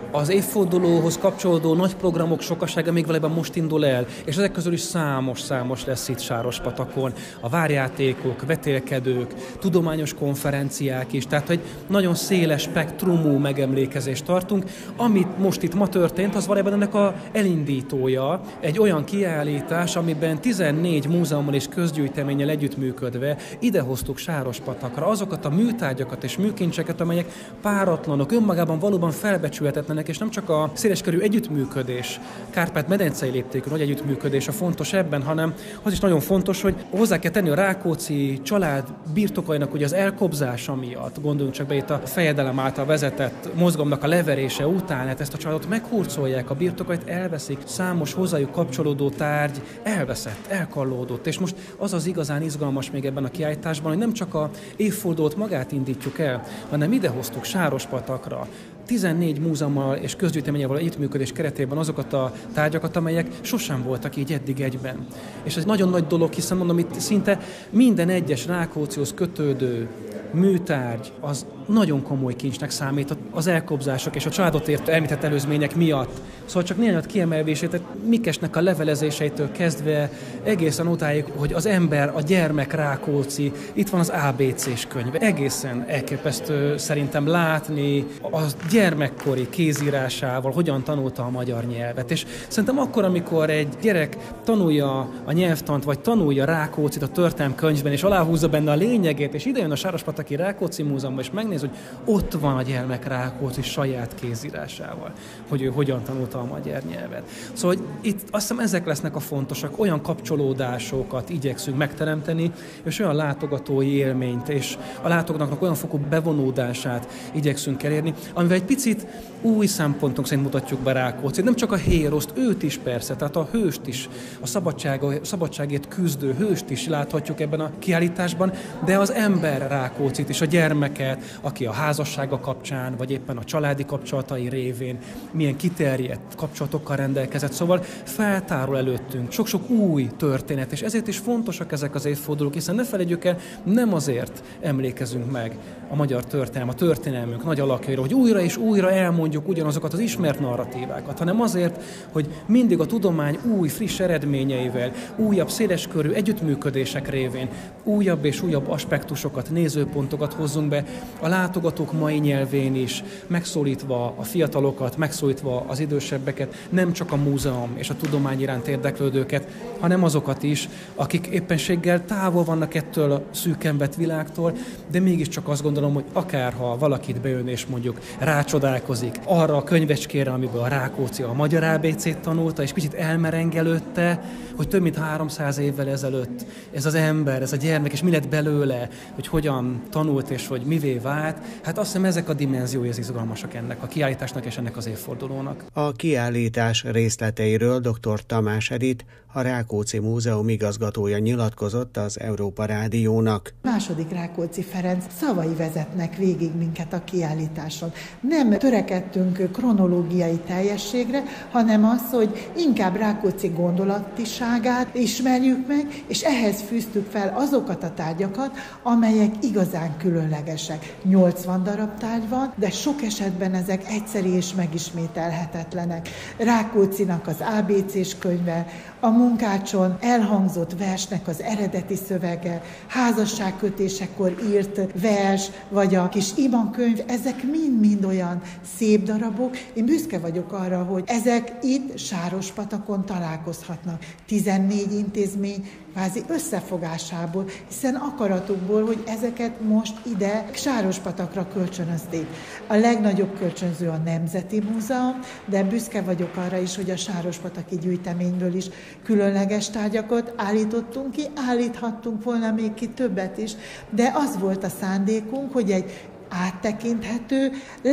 Az évfordulóhoz kapcsolódó nagy programok sokasága még valójában most indul el, és ezek közül is számos lesz itt Sárospatakon. A várjátékok, vetélkedők, tudományos konferenciák is, tehát egy nagyon széles spektrumú megemlékezést tartunk. Amit most itt ma történt, az valójában ennek a elindítója, egy olyan kiállítás, amiben 14 múzeummal és közgyűjteménnyel együttműködve idehoztuk Sárospatakra azokat a műtárgyakat és műkincseket, amelyek páratlanok, önmagában valóban felbecsülhetetlenek, és nem csak a széleskörű együttműködés, Kárpát-medencei léptékű nagy együttműködés a fontos ebben, hanem az is nagyon fontos, hogy hozzá kell tenni a Rákóczi család birtokainak ugye az elkobzása miatt. Gondoljunk csak be itt a fejedelem által vezetett mozgalomnak a leverése után, hát ezt a családot meghurcolják, a birtokait elveszik, számos hozzájuk kapcsolódó tárgy elveszett, elkallódott, és most az igazán izgalmas még ebben a kiállításban, hogy nem csak a évfordulót magát indítjuk el, hanem idehoztuk Sárospatakra 14 múzeummal és közgyűjteménnyel való együttműködés keretében azokat a tárgyakat, amelyek sosem voltak így eddig egyben. És ez nagyon nagy dolog, hiszen mondom, itt szinte minden egyes Rákóczihoz kötődő műtárgy az nagyon komoly kincsnek számít az elkobzások és a családot ért említett előzmények miatt. Szóval csak néhányat kiemelvését, tehát Mikesnek a levelezéseitől kezdve egészen odáig, hogy az ember, a gyermek Rákóczi, itt van az ABC-s könyv. Egészen elképesztő szerintem látni a gyermekkori kézírásával, hogyan tanulta a magyar nyelvet. És szerintem akkor, amikor egy gyerek tanulja a nyelvtant, vagy tanulja Rákóczit a történelemkönyvben, és aláhúzza benne a lényegét, és idejön a Sárospataki Rákóczi Múzeumban, és megnéz, hogy ott van a gyermek Rákóczi saját kézírásával, hogy ő hogyan tanulta a magyar nyelvet. Szóval hogy itt azt hiszem ezek lesznek a fontosak, olyan kapcsolódásokat igyekszünk megteremteni, és olyan látogatói élményt, és a látogatóknak olyan fokú bevonódását igyekszünk elérni, amivel egy picit új szempontok szerint mutatjuk be Rákóczit. Nem csak a héroszt, őt is persze, tehát a hőst is, a szabadságért küzdő hőst is láthatjuk ebben a kiállításban, de az ember Rákóczit és a gyermeket, aki a házassága kapcsán, vagy éppen a családi kapcsolatai révén milyen kiterjedt kapcsolatokkal rendelkezett. Szóval feltárul előttünk sok-sok új történet, és ezért is fontosak ezek az évfordulók, hiszen ne felejtjük el, nem azért emlékezünk meg a magyar történelem, a történelmünk nagy alakjaira, hogy újra és újra elmondjuk ugyanazokat az ismert narratívákat, hanem azért, hogy mindig a tudomány új, friss eredményeivel, újabb, széleskörű együttműködések révén újabb és újabb aspektusokat, nézőpontokat hozzunk be a látogatók mai nyelvén is, megszólítva a fiatalokat, megszólítva az idősebbeket, nem csak a múzeum és a tudomány iránt érdeklődőket, hanem azokat is, akik éppenséggel távol vannak ettől a szűken vett világtól, de mégiscsak azt gondolom, hogy akárha valakit bejön és mondjuk rácsodálkozik arra a könyvecskére, amiből a Rákóczi a magyar ABC-t tanulta, és kicsit elmerengelődte, hogy több mint 300 évvel ezelőtt ez az ember, ez a gyermek, és mi lett belőle, hogy hogyan tanult és hogy mivé vált. Hát azt hiszem ezek a dimenziói az izgalmasak ennek a kiállításnak és ennek az évfordulónak. A kiállítás részleteiről dr. Tamás Edith, a Rákóczi Múzeum igazgatója nyilatkozott az Európa Rádiónak. Második Rákóczi Ferenc szavai vezetnek végig minket a kiállításon. Nem törekedtünk kronológiai teljességre, hanem az, hogy inkább Rákóczi gondolatiságát ismerjük meg, és ehhez fűztük fel azokat a tárgyakat, amelyek igazán különlegesek. 80 darab tárgy van, de sok esetben ezek egyszeri és megismételhetetlenek. Rákóczinak az ABC-s könyve, a munkácson elhangzott versnek az eredeti szövege, házasságkötésekor írt vers, vagy a kis imankönyv, ezek mind-mind olyan szép darabok. Én büszke vagyok arra, hogy ezek itt Sárospatakon találkozhatnak. 14 intézmény kvázi összefogásából, hiszen akaratukból, hogy ezeket most ide Sárospatakra kölcsönözték. A legnagyobb kölcsönző a Nemzeti Múzeum, de büszke vagyok arra is, hogy a Sárospataki gyűjteményből is különleges tárgyakat állítottunk ki, állíthattunk volna még ki többet is, de az volt a szándékunk, hogy egy áttekinthető,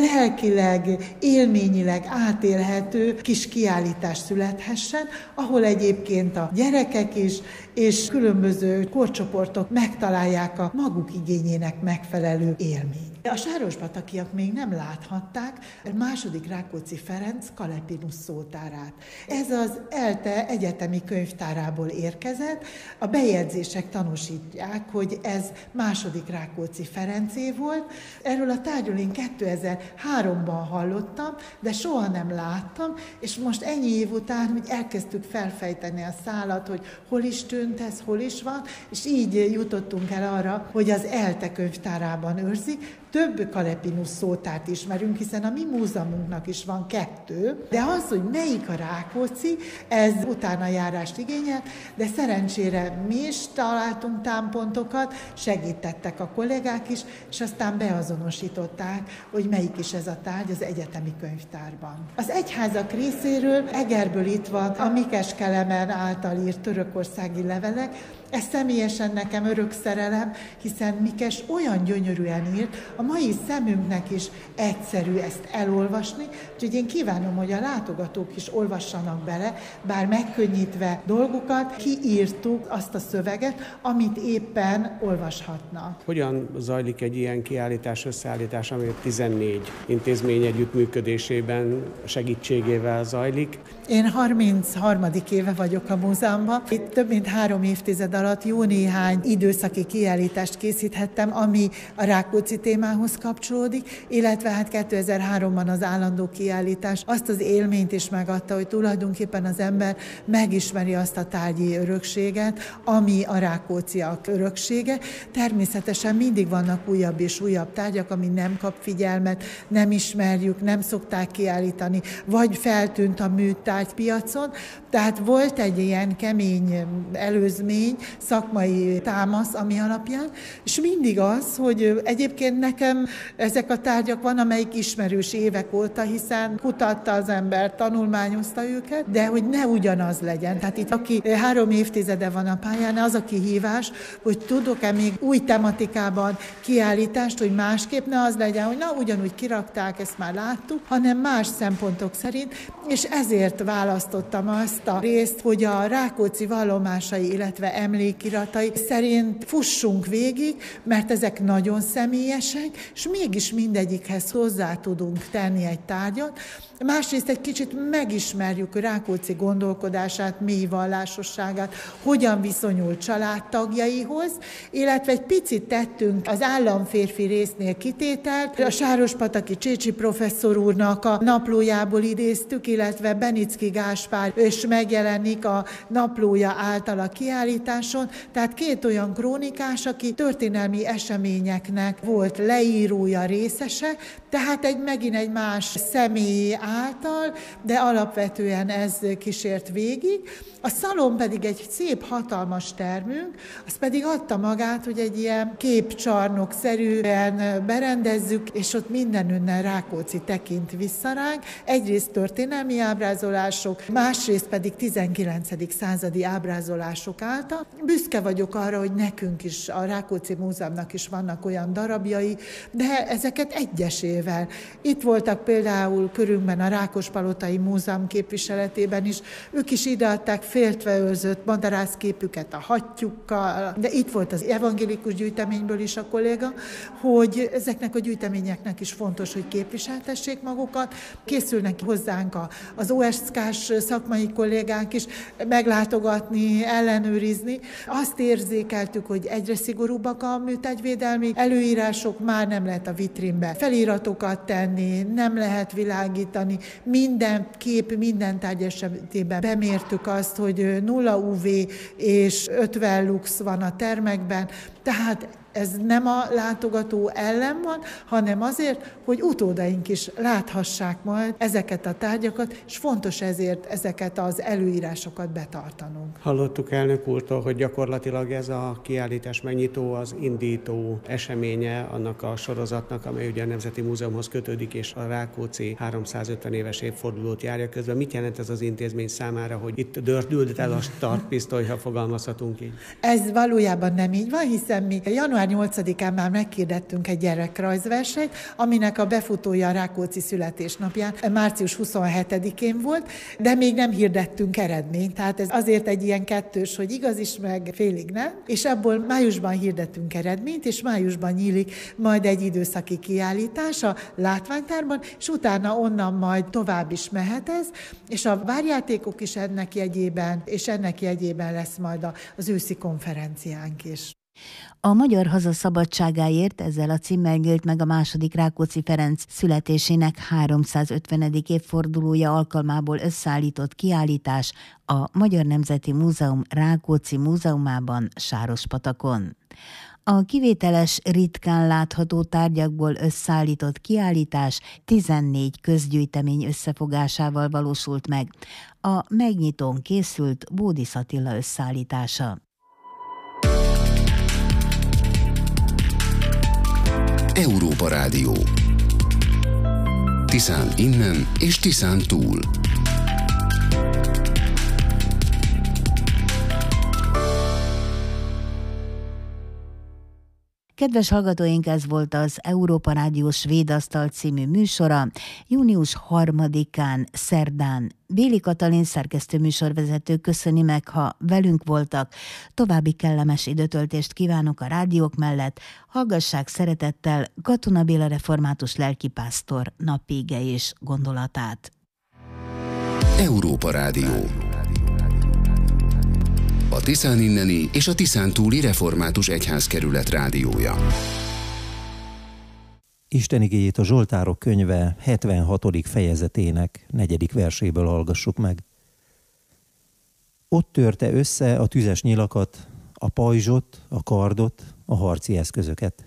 lelkileg, élményileg átélhető kis kiállítás születhessen, ahol egyébként a gyerekek is és különböző korcsoportok megtalálják a maguk igényének megfelelő élményt. A sárospatakiak még nem láthatták második Rákóczi Ferenc Kalepinus szótárát. Ez az ELTE egyetemi könyvtárából érkezett. A bejegyzések tanúsítják, hogy ez második Rákóczi Ferencé volt. Erről a tárgyról én 2003-ban hallottam, de soha nem láttam, és most ennyi év után úgy elkezdtük felfejteni a szálat, hogy hol is tűnt ez, hol is van, és így jutottunk el arra, hogy az ELTE könyvtárában őrzik. Több Kalepinus szótárt ismerünk, hiszen a mi múzeumunknak is van 2, de az, hogy melyik a Rákóczi, ez utána járást igényel, de szerencsére mi is találtunk támpontokat, segítettek a kollégák is, és aztán beazonosították, hogy melyik is ez a tárgy az egyetemi könyvtárban. Az egyházak részéről Egerből itt van a Mikes Kelemen által írt törökországi levelek. Ez személyesen nekem örök szerelem, hiszen Mikes olyan gyönyörűen írt, a mai szemünknek is egyszerű ezt elolvasni, úgyhogy én kívánom, hogy a látogatók is olvassanak bele, bár megkönnyítve dolgukat, kiírtuk azt a szöveget, amit éppen olvashatnak. Hogyan zajlik egy ilyen kiállítás összeállítás, ami 14 intézmény együttműködésében segítségével zajlik? Én 33. éve vagyok a múzeumban. Itt több mint 3 évtized alatt jó néhány időszaki kiállítást készíthettem, ami a Rákóczi témához kapcsolódik, illetve hát 2003-ban az állandó kiállítás azt az élményt is megadta, hogy tulajdonképpen az ember megismeri azt a tárgyi örökséget, ami a rákócziak öröksége. Természetesen mindig vannak újabb és újabb tárgyak, ami nem kap figyelmet, nem ismerjük, nem szokták kiállítani, vagy feltűnt a műtárgypiacon. Tehát volt egy ilyen kemény előzmény, szakmai támasz, ami alapján, és mindig az, hogy egyébként nekem ezek a tárgyak van, amelyik ismerős évek óta, hiszen kutatta az ember, tanulmányozta őket, de hogy ne ugyanaz legyen. Tehát itt, aki 3 évtizede van a pályán, az a kihívás, hogy tudok-e még új tematikában kiállítást, hogy másképp ne az legyen, hogy na ugyanúgy kirakták, ezt már láttuk, hanem más szempontok szerint, és ezért választottam azt a részt, hogy a Rákóczi vallomásai, illetve emlékiratai szerint fussunk végig, mert ezek nagyon személyesek, és mégis mindegyikhez hozzá tudunk tenni egy tárgyat. Másrészt egy kicsit megismerjük Rákóczi gondolkodását, mély vallásosságát, hogyan viszonyul családtagjaihoz, illetve egy picit tettünk az államférfi résznél kitételt. A sárospataki Csécsi professzor úrnak a naplójából idéztük, illetve Benicki Gáspár és megjelenik a naplója által a kiállításon. Tehát 2 olyan krónikás, aki történelmi eseményeknek volt leírója, részese, tehát megint egy más személy által, de alapvetően ez kísért végig. A szalon pedig egy szép, hatalmas termünk, az pedig adta magát, hogy egy ilyen képcsarnokszerűen berendezzük, és ott mindenünnen Rákóczi tekint vissza ránk. Egyrészt történelmi ábrázolások, másrészt pedig 19. századi ábrázolások által. Büszke vagyok arra, hogy nekünk is, a Rákóczi Múzeumnak is vannak olyan darabjai, de ezeket egyesével. Itt voltak például körünkben a Rákospalotai Múzeum képviseletében is, ők is ideadták féltve őrzött madarászképüket a hattyúkkal, de itt volt az evangélikus gyűjteményből is a kolléga, hogy ezeknek a gyűjteményeknek is fontos, hogy képviseltessék magukat. Készülnek hozzánk az OSK-s szakmai kollégánk is meglátogatni, ellenőrizni. Azt érzékeltük, hogy egyre szigorúbbak a műtárgyvédelmi előírások, már nem lehet a vitrínbe feliratokat tenni, nem lehet világítani. Minden kép, minden tárgy esetében bemértük azt, hogy 0 UV és 50 lux van a termekben, tehát ez nem a látogató ellen van, hanem azért, hogy utódaink is láthassák majd ezeket a tárgyakat, és fontos ezért ezeket az előírásokat betartanunk. Hallottuk elnök úrtól, hogy gyakorlatilag ez a kiállítás megnyitó, az indító eseménye annak a sorozatnak, amely ugye a Nemzeti Múzeumhoz kötődik, és a Rákóczi 350 éves évfordulót járja közben. Mit jelent ez az intézmény számára, hogy itt dördült el a startpisztoly, ha fogalmazhatunk így? Ez valójában nem így van, hiszen mi január január 8-án már meghirdettünk egy gyerekrajzversenyt, aminek a befutója a Rákóczi születésnapján március 27-én volt, de még nem hirdettünk eredményt, tehát ez azért egy ilyen kettős, hogy igaz is, meg félig nem, és abból májusban hirdettünk eredményt, és májusban nyílik majd egy időszaki kiállítás a látványtárban, és utána onnan majd tovább is mehet ez, és a várjátékok is ennek jegyében, és ennek jegyében lesz majd az őszi konferenciánk is. A Magyar Haza szabadságáért ezzel a címmel nyílt meg a második Rákóczi Ferenc születésének 350. évfordulója alkalmából összeállított kiállítás a Magyar Nemzeti Múzeum Rákóczi Múzeumában Sárospatakon. A kivételes, ritkán látható tárgyakból összeállított kiállítás 14 közgyűjtemény összefogásával valósult meg. A megnyitón készült Bódisz Attila összeállítása. Európa Rádió. Tiszán innen és Tiszán túl. Kedves hallgatóink, ez volt az Európa Rádió Svédasztal című műsora. Június 3-án, szerdán Béli Katalin szerkesztő műsorvezető köszöni meg, ha velünk voltak. További kellemes időtöltést kívánok a rádiók mellett. Hallgassák szeretettel Katona Béla református lelkipásztor nappége és gondolatát. Európa Rádió. A Tiszán inneni és a Tiszán túli református egyházkerület rádiója. Isten igéjét a Zsoltárok könyve 76. fejezetének 4. verséből hallgassuk meg. Ott törte össze a tüzes nyilakat, a pajzsot, a kardot, a harci eszközöket.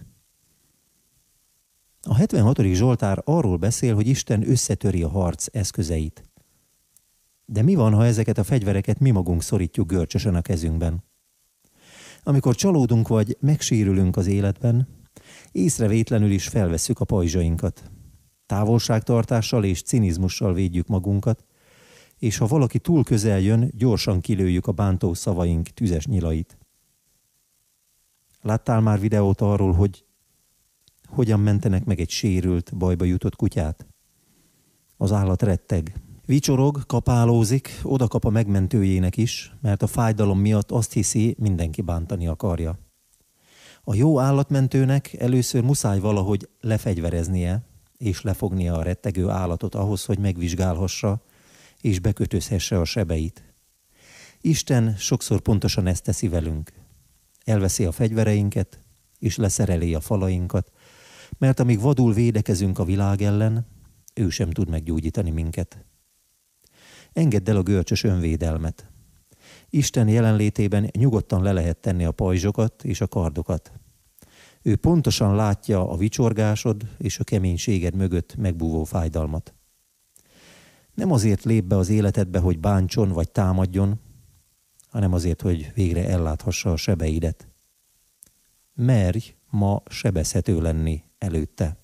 A 76. Zsoltár arról beszél, hogy Isten összetöri a harc eszközeit. De mi van, ha ezeket a fegyvereket mi magunk szorítjuk görcsösen a kezünkben? Amikor csalódunk vagy megsérülünk az életben, észrevétlenül is felvesszük a pajzsainkat. Távolságtartással és cinizmussal védjük magunkat, és ha valaki túl közel jön, gyorsan kilőjük a bántó szavaink tüzes nyilait. Láttál már videót arról, hogy hogyan mentenek meg egy sérült, bajba jutott kutyát? Az állat retteg. Vicsorog, kapálózik, odakap a megmentőjének is, mert a fájdalom miatt azt hiszi, mindenki bántani akarja. A jó állatmentőnek először muszáj valahogy lefegyvereznie, és lefognia a rettegő állatot ahhoz, hogy megvizsgálhassa, és bekötözhesse a sebeit. Isten sokszor pontosan ezt teszi velünk. Elveszi a fegyvereinket, és leszereli a falainkat, mert amíg vadul védekezünk a világ ellen, ő sem tud meggyógyítani minket. Engedd el a görcsös önvédelmet. Isten jelenlétében nyugodtan le lehet tenni a pajzsokat és a kardokat. Ő pontosan látja a vicsorgásod és a keménységed mögött megbúvó fájdalmat. Nem azért lép be az életedbe, hogy bántson vagy támadjon, hanem azért, hogy végre elláthassa a sebeidet. Merj ma sebezhető lenni előtte.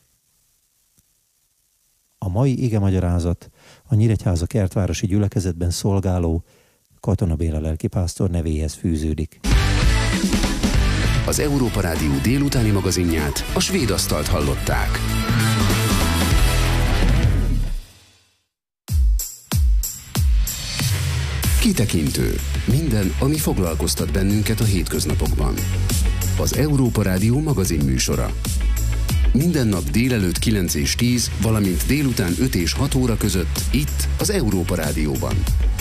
A mai igemagyarázat a Nyíregyháza kertvárosi gyülekezetben szolgáló Katona Béla lelkipásztor nevéhez fűződik. Az Európa Rádió délutáni magazinját, a Svéd Asztalt hallották. Kitekintő. Minden, ami foglalkoztat bennünket a hétköznapokban. Az Európa Rádió magazin műsora. Minden nap délelőtt 9 és 10, valamint délután 5 és 6 óra között itt az Európa Rádióban.